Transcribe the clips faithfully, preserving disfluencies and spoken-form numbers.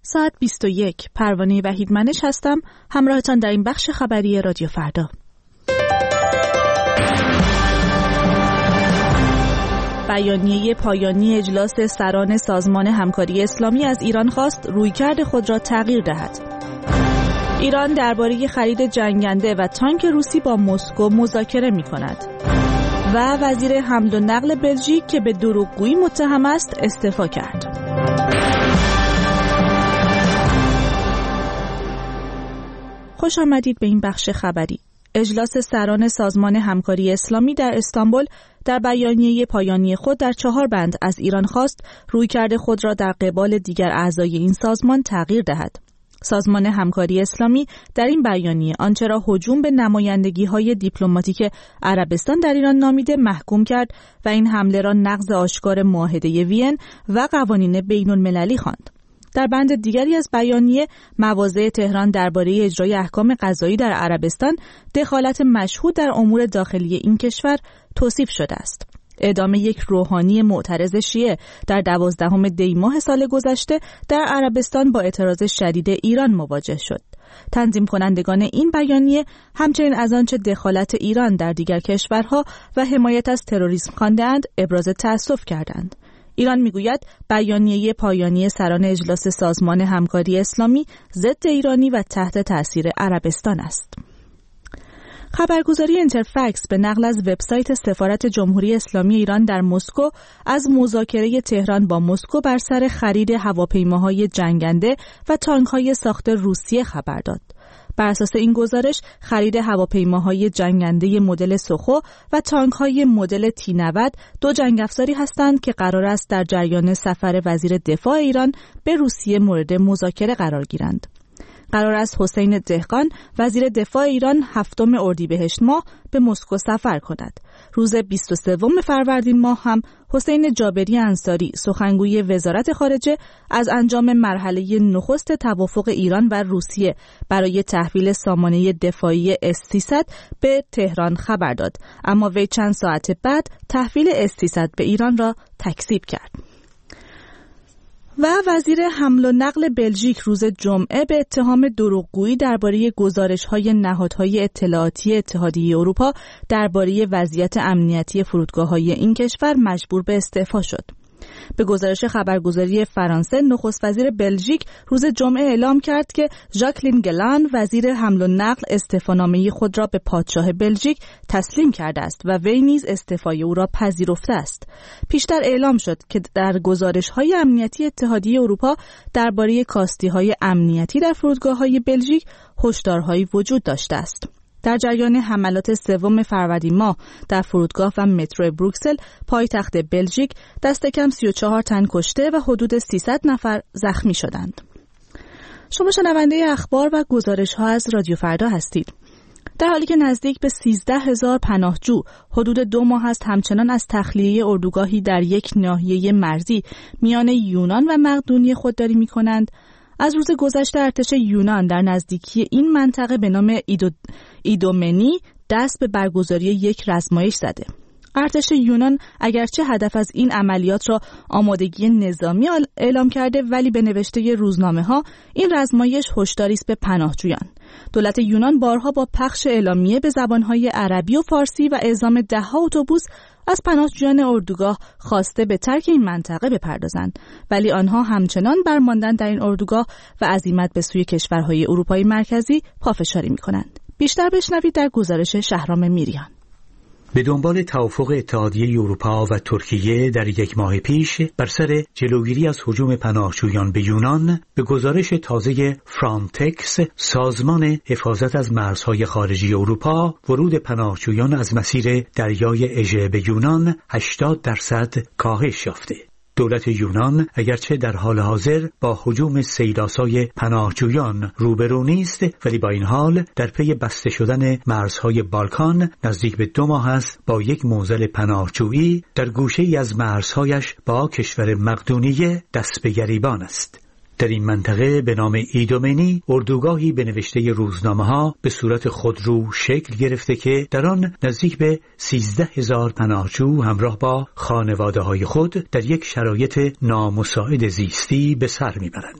ساعت بیست و یک. پروانه وحیدمنش هستم، همراهتان در این بخش خبری رادیو فردا. بیانیه پایانی اجلاس سران سازمان همکاری اسلامی از ایران خواست رویکرد خود را تغییر دهد. ایران درباره خرید جنگنده و تانک روسی با مسکو مذاکره می‌کند. و وزیر حمل و نقل بلژیک که به دروغگویی متهم است استعفا کرد. خوش آمدید به این بخش خبری. اجلاس سران سازمان همکاری اسلامی در استانبول در بیانیه پایانی خود در چهار بند از ایران خواست رویکرد خود را در قبال دیگر اعضای این سازمان تغییر دهد. سازمان همکاری اسلامی در این بیانیه آنچه را هجوم به نمایندگی‌های دیپلماتیک عربستان در ایران نامیده محکوم کرد و این حمله را نقض آشکار معاهده وین و قوانین بین‌المللی خواند. در بند دیگری از بیانیه مواضع تهران درباره اجرای احکام قضایی در عربستان دخالت مشهود در امور داخلی این کشور توصیف شده است. اعدام یک روحانی معترض شیعه در دوازدهم دی ماه سال گذشته در عربستان با اعتراض شدید ایران مواجه شد. تنظیم کنندگان این بیانیه همچنین از آنچه دخالت ایران در دیگر کشورها و حمایت از تروریسم خوانده‌اند ابراز تأسف کردند. ایران میگوید بیانیه پایانی سران اجلاس سازمان همکاری اسلامی ضد ایرانی و تحت تأثیر عربستان است. خبرگزاری اینترفکس به نقل از وبسایت سفارت جمهوری اسلامی ایران در مسکو از مذاکره تهران با مسکو بر سر خرید هواپیماهای جنگنده و تانک‌های ساخت روسیه خبر داد. بر اساس این گزارش خرید هواپیماهای جنگنده مدل سوخو و تانک‌های مدل تی نود دو جنگ افزاری هستند که قرار است در جریان سفر وزیر دفاع ایران به روسیه مورد مذاکره قرار گیرند. قرار است حسین دهقان وزیر دفاع ایران هفتم اردیبهشت ماه به مسکو سفر کند. روز بیست و سوم فروردین ماه هم حسین جابری انصاری سخنگوی وزارت خارجه از انجام مرحله نخست توافق ایران و روسیه برای تحویل سامانه دفاعی اس سیصد به تهران خبر داد، اما وی چند ساعت بعد تحویل اس سیصد به ایران را تکذیب کرد. و وزیر حمل و نقل بلژیک روز جمعه به اتهام دروغگویی درباره گزارش‌های نهادهای اطلاعاتی اتحادیه اروپا درباره وضعیت امنیتی فرودگاه‌های این کشور مجبور به استعفا شد. به گزارش خبرگزاری فرانسه، نخست وزیر بلژیک روز جمعه اعلام کرد که ژاکلین گلان وزیر حمل و نقل استعفانامه خود را به پادشاه بلژیک تسلیم کرده است و وی نیز استعفای او را پذیرفته است. پیشتر اعلام شد که در گزارش‌های امنیتی اتحادیه اروپا درباره کاستی‌های امنیتی در فرودگاه‌های بلژیک هشدارهایی وجود داشته است. در جریان حملات سوم فروردین ماه در فرودگاه و مترو بروکسل پایتخت بلژیک دست کم سی و چهار تن کشته و حدود سیصد نفر زخمی شدند. شما شنونده اخبار و گزارش‌ها از رادیو فردا هستید. در حالی که نزدیک به سیزده هزار پناهجو حدود دو ماه است همچنان از تخلیه اردوگاهی در یک ناحیه مرزی میان یونان و مقدونیه خودداری می‌کنند، از روز گذشته ارتش یونان در نزدیکی این منطقه به نام ایدو ایدومنی دست به برگزاری یک رزمایش زده. ارتش یونان اگرچه هدف از این عملیات را آمادگی نظامی اعلام کرده، ولی به نوشته روزنامه‌ها این رزمایش هشداری است به پناهجویان. دولت یونان بارها با پخش اعلامیه به زبان‌های عربی و فارسی و اعزام ده‌ها اتوبوس از پناهجویان اردوگاه خواسته به ترک این منطقه بپردازند، ولی آنها همچنان برماندن در این اردوگاه و عزیمت به سوی کشورهای اروپای مرکزی پافشاری می‌کنند. بیشتر بشنوید در گزارش شهرام میریان. به دنبال توافق اتحادیه اروپا و ترکیه در یک ماه پیش بر سر جلوگیری از هجوم پناهجویان به یونان، به گزارش تازه فرانتکس سازمان حفاظت از مرزهای خارجی اروپا، ورود پناهجویان از مسیر دریای اژه به یونان هشتاد درصد کاهش یافته. دولت یونان اگرچه در حال حاضر با هجوم سیلاسای پناهجویان روبرو نیست، ولی با این حال در پی بسته شدن مرزهای بالکان نزدیک به دو ماه است با یک معضل پناهجویی در گوشه‌ای از مرزهایش با کشور مقدونیه دست به گریبان است. در این منطقه به نام ایدومنی اردوگاهی به نوشته روزنامه‌ها به صورت خودرو شکل گرفته که در آن نزدیک به سیزده هزار پناهجو همراه با خانواده‌های خود در یک شرایط نامساعد زیستی به سر می‌برند.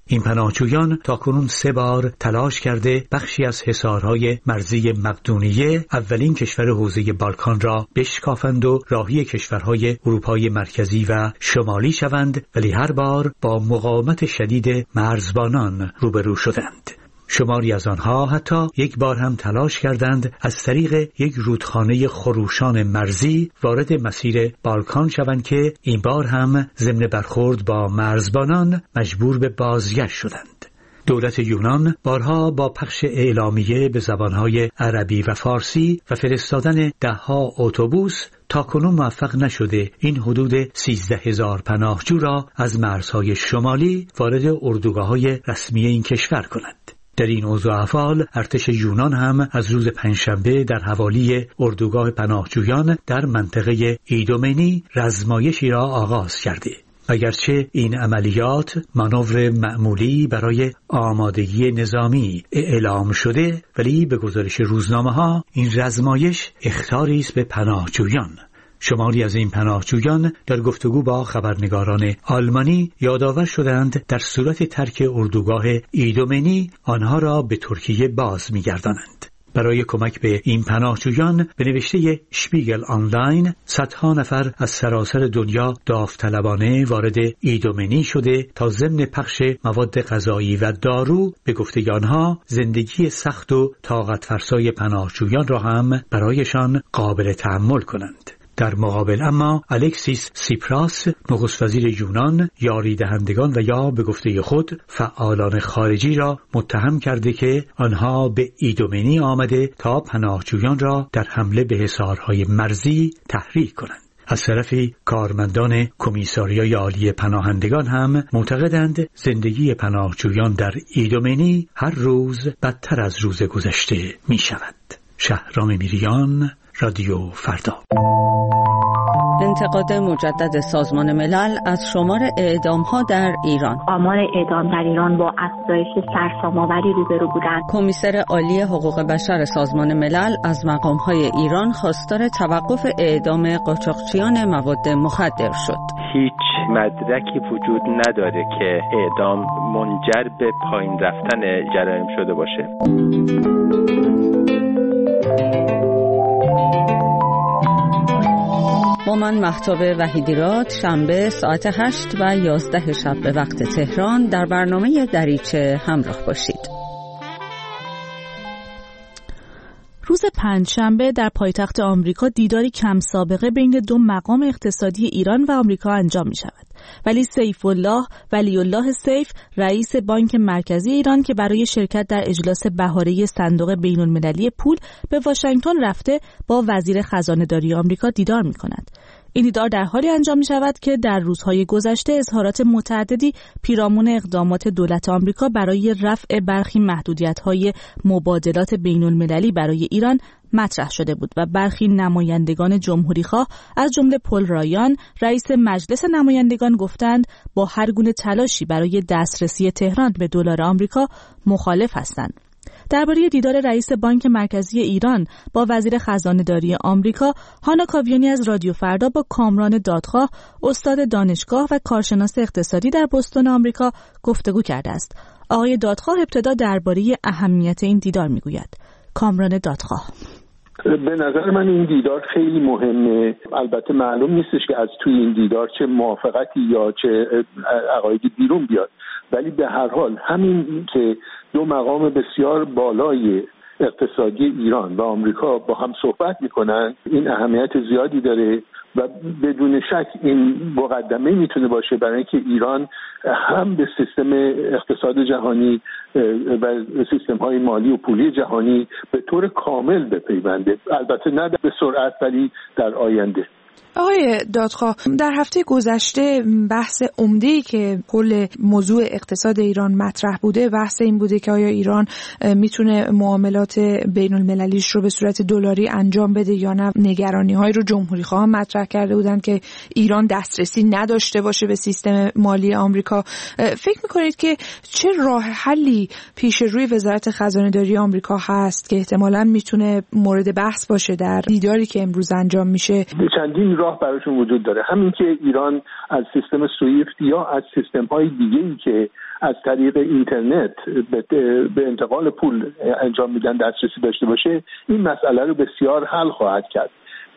این پناهجویان تاکنون سه بار تلاش کرده بخشی از حصارهای مرزی مقدونیه، اولین کشور حوزه بالکان را بشکافند و راهی کشورهای اروپای مرکزی و شمالی شوند، ولی هر بار با مقاومت شدید مرزبانان روبرو شدند. شماری از آنها حتی یک بار هم تلاش کردند از طریق یک رودخانه خروشان مرزی وارد مسیر بالکان شوند که این بار هم ضمن برخورد با مرزبانان مجبور به بازگشت شدند. دولت یونان بارها با پخش اعلامیه به زبانهای عربی و فارسی و فرستادن دهها اتوبوس تاکنون موفق نشده این حدود سیزده هزار پناهجو را از مرزهای شمالی وارد اردوگاه‌های رسمی این کشور کند. در این اوضاع احوال ارتش یونان هم از روز پنجشنبه در حوالی اردوگاه پناهجویان در منطقه ایدومنی رزمایشی را آغاز کرده. اگرچه این عملیات مانور معمولی برای آمادگی نظامی اعلام شده، ولی به گزارش روزنامه‌ها این رزمایش اخطاری است به پناهجویان. شماری از این پناهجویان در گفتگو با خبرنگاران آلمانی یادآور شدند در صورت ترک اردوگاه ایدومنی آنها را به ترکیه باز می‌گردانند. برای کمک به این پناهجویان به نوشته شپیگل آنلاین صدها نفر از سراسر دنیا داوطلبانه وارد ایدومنی شده تا ضمن پخش مواد غذایی و دارو به گفته آنها زندگی سخت و طاقت فرسای پناهجویان را هم برایشان قابل تحمل کنند. در مقابل اما الکسیس سیپراس نخست وزیر یونان یاری دهندگان و یا به گفته خود فعالان خارجی را متهم کرده که آنها به ایدومنی آمده تا پناهجویان را در حمله به حصارهای مرزی تحریک کنند. از طرفی کارمندان کمیساریای عالی پناهندگان هم معتقدند زندگی پناهجویان در ایدومنی هر روز بدتر از روز گذشته می شود. شهرام میریان، رادیو فردا. انتقاد مجدد سازمان ملل از شمار اعدام‌ها در ایران. آمار اعدام در ایران با افزایش سرسام‌آوری روبرو بودند. کمیسر عالی حقوق بشر سازمان ملل از مقام‌های ایران خواستار توقف اعدام قاچاقچیان مواد مخدر شد. هیچ مدرکی وجود نداره که اعدام منجر به پایین رفتن جرایم شده باشه. با من مهتاب وحیدیراد شنبه ساعت هشت و یازده شب به وقت تهران در برنامه دریچه همراه باشید. روز پنجشنبه در پایتخت آمریکا دیداری کم سابقه بین دو مقام اقتصادی ایران و آمریکا انجام می شود. ولی سیف الله ولی الله سیف رئیس بانک مرکزی ایران که برای شرکت در اجلاس بهاره صندوق بین المللی پول به واشنگتن رفته با وزیر خزانه‌داری آمریکا دیدار می کند. این دیدار در حالی انجام می شود که در روزهای گذشته اظهارات متعددی پیرامون اقدامات دولت آمریکا برای رفع برخی محدودیت‌های مبادلات بین المللی برای ایران مطرح شده بود و برخی نمایندگان جمهوریخواه از جمله پل رایان رئیس مجلس نمایندگان گفتند با هر گونه تلاشی برای دسترسی تهران به دلار آمریکا مخالف هستند. درباره دیدار رئیس بانک مرکزی ایران با وزیر خزانه‌داری آمریکا، هانا کاویانی از رادیو فردا با کامران دادخواه، استاد دانشگاه و کارشناس اقتصادی در بوستون آمریکا گفتگو کرده است. آقای دادخواه ابتدا درباره اهمیت این دیدار میگوید. کامران دادخواه: به نظر من این دیدار خیلی مهمه. البته معلوم نیستش که از توی این دیدار چه موافقتی یا چه عقایدی بیرون بیاد، ولی به هر حال همین که دو مقام بسیار بالای اقتصادی ایران و آمریکا با هم صحبت میکنن این اهمیت زیادی داره و بدون شک این مقدمه میتونه باشه برای اینکه ایران هم به سیستم اقتصاد جهانی و سیستم های مالی و پولی جهانی به طور کامل بپیونده، البته نه به سرعت ولی در آینده. آقای دادخواه، در هفته گذشته بحث عمده‌ای که کل موضوع اقتصاد ایران مطرح بوده بحث این بوده که آیا ایران میتونه معاملات بین المللیش رو به صورت دلاری انجام بده یا نه. نگرانی‌هایی رو جمهوری‌خواهان مطرح کرده بودند که ایران دسترسی نداشته باشه به سیستم مالی آمریکا. فکر می‌کنید که چه راه حلی پیش روی وزارت خزانه‌داری آمریکا هست که احتمالاً میتونه مورد بحث باشه در دیداری که امروز انجام میشه؟ چندین راه براشون وجود داره. همین که ایران از سیستم سویفت یا از سیستم های دیگه‌ای که از طریق اینترنت به انتقال پول انجام میدن دسترسی داشته باشه، این مسئله رو بسیار حل خواهد کرد.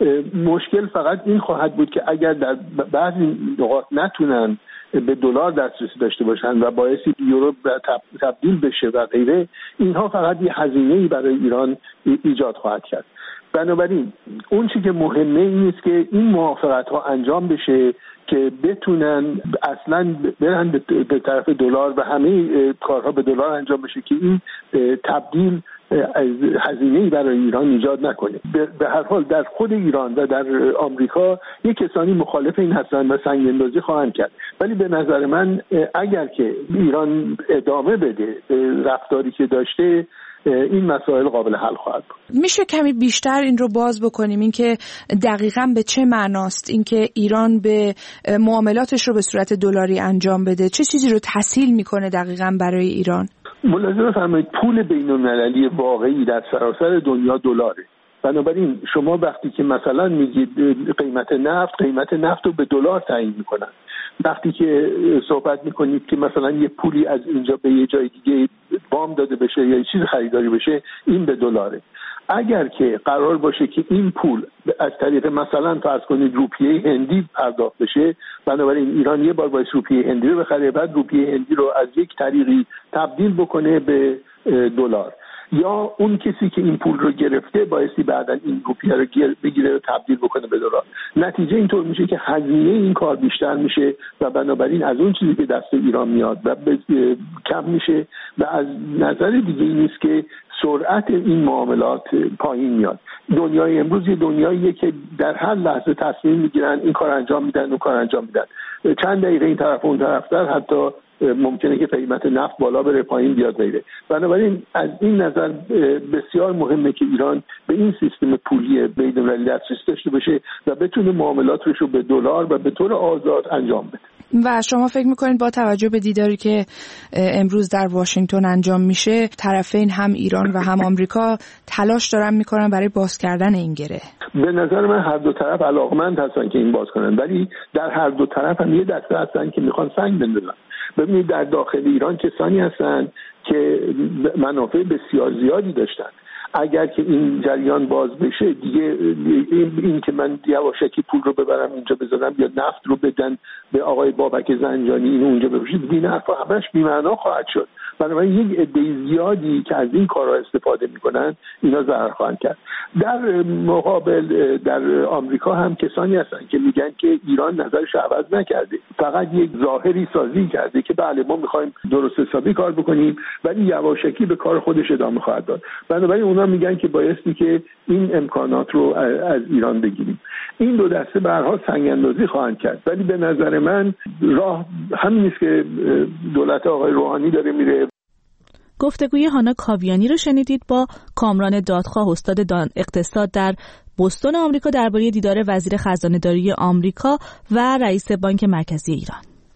مشکل فقط این خواهد بود که اگر در بعضی نقاط نتونن به دلار دسترسی داشته باشن و باعثی یورو تبدیل بشه و غیره، اینها فقط یه هزینه‌ای برای ایران ایجاد خواهد کرد. بنابراین اون چیزی که مهمه این است که این موافقت‌ها انجام بشه که بتونن اصلا برن به طرف دلار و همه کارها به دلار انجام بشه که این تبدیل هزینه‌ای برای ایران ایجاد نکنه. به هر حال در خود ایران و در آمریکا یک کسانی مخالف این هستند و سنگ‌اندازی خواهند کرد، ولی به نظر من اگر که ایران ادامه بده رفتاری که داشته، این مسائل قابل حل خواهد بود. میشه کمی بیشتر این رو باز بکنیم، این که دقیقاً به چه معناست این که ایران به معاملاتش رو به صورت دلاری انجام بده؟ چه چیزی رو تسهیل میکنه دقیقاً برای ایران؟ ملاحظه بفرمایید پول بین‌المللی واقعی در سراسر دنیا دلاره. بنابراین شما وقتی که مثلا میگید قیمت نفت، قیمت نفت رو به دلار تعیین میکنن. وقتی که صحبت میکنید که مثلا یه پولی از اینجا به یه جای دیگه وام داده بشه یا یه چیز خریداری بشه، این به دلاره. اگر که قرار باشه که این پول از طریق مثلا فرض کنید روپیه هندی پرداخت بشه، بنابراین ایران یه بار باید روپیه هندی رو بخره، بعد روپیه هندی رو از یک طریقی تبدیل بکنه به دلار، یا اون کسی که این پول رو گرفته بایستی بعداً این روپیه رو بگیره و تبدیل بکنه به دلار. نتیجه اینطور میشه که هزینه این کار بیشتر میشه و بنابراین از اون چیزی که دست ایران میاد و کم میشه و از نظر دیگه این نیست که سرعت این معاملات پایین میاد. دنیای امروز یه دنیاییه که در هر لحظه تصمیم میگیرن این کار انجام میدن اون کار انجام میدن، چند دقیقه این طرف اون طرفتر حتی ممکنه که قیمت نفت بالا بره پایین بیاد غیره. بنابراین از این نظر بسیار مهمه که ایران به این سیستم پولی بین‌المللی دسترسی داشته باشه و بتونه معاملاتش رو به دلار و به طور آزاد انجام بده. و شما فکر میکنید با توجه به دیداری که امروز در واشنگتن انجام میشه، طرفین هم ایران و هم آمریکا تلاش دارن میکنن برای باز کردن این گره؟ به نظر من هر دو طرف علاقمند هستن که این باز کنن، ولی در هر دو طرف هم یه دسته هستن که میخوان سنگ بندازن. ببینید در داخل ایران کسانی هستن که منافع بسیار زیادی داشتن. اگر که این جریان باز بشه دیگه این, این که من یواشکی پول رو ببرم اینجا بذارم یا نفت رو بدن به آقای بابک زنجانی اینو اونجا بفروشید، این حرفا همش بی‌معنا خواهد شد. بنابراین یک عده زیادی که از این کارا استفاده میکنن اینا ضرر خواهند کرد. در مقابل در آمریکا هم کسانی هستن که میگن که ایران نظرش عوض نکرده، فقط یک ظاهری سازی کرده که بله ما میخوایم درست حسابی کار بکنیم ولی یواشکی به کار خودش ادامه خواهد داد. بنابراین اونا میگن که بایستی که این امکانات رو از ایران بگیریم. این دو دسته به هر حال سنگ اندازی خواهند کرد، ولی به نظر من راه همین است که دولت آقای روحانی داره میره. گفتگوی هانا کاویانی رو شنیدید با کامران دادخواه، استاد اقتصاد در بوستون آمریکا، درباره دیدار وزیر خزانه‌داری آمریکا و رئیس بانک مرکزی ایران.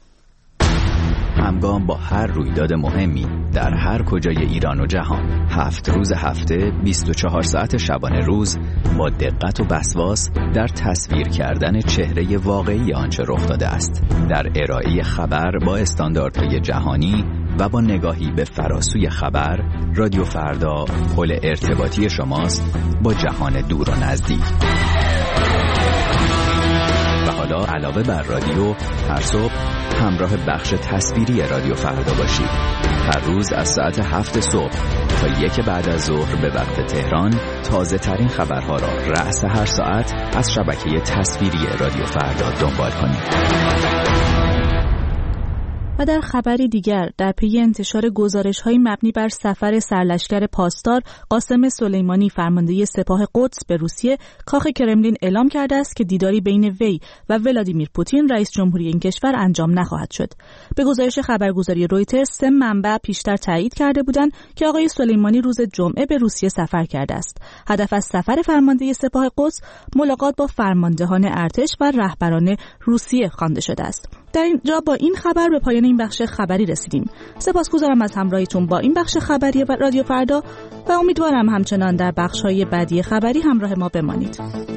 همگام با هر رویداد مهمی در هر کجای ایران و جهان، هفت روز هفته، بیست و چهار ساعت شبانه روز، با دقت و وسواس در تصویر کردن چهره واقعی آنچه رخ داده است، در ارائه خبر با استانداردهای جهانی و با نگاهی به فراسوی خبر، رادیو فردا پل ارتباطی شماست با جهان دور و نزدیک. و حالا علاوه بر رادیو، هر صبح همراه بخش تصویری رادیو فردا باشید. هر روز از ساعت هفت صبح تا یک بعد از ظهر به وقت تهران، تازه ترین خبرها را رأس هر ساعت از شبکه تصویری رادیو فردا دنبال کنید. و در خبری دیگر، در پی انتشار گزارش‌های مبنی بر سفر سرلشکر پاسدار قاسم سلیمانی فرمانده سپاه قدس به روسیه، کاخ کرملین اعلام کرده است که دیداری بین وی و ولادیمیر پوتین رئیس جمهوری این کشور انجام نخواهد شد. به گزارش خبرگزاری رویترز، سه منبع پیشتر تایید کرده بودند که آقای سلیمانی روز جمعه به روسیه سفر کرده است. هدف از سفر فرمانده سپاه قدس ملاقات با فرماندهان ارتش و رهبران روسیه خوانده شده است. در اینجا با این خبر به پایان این بخش خبری رسیدیم. سپاسگزارم از همراهیتون با این بخش خبری رادیو فردا و امیدوارم همچنان در بخش‌های بعدی خبری همراه ما بمانید.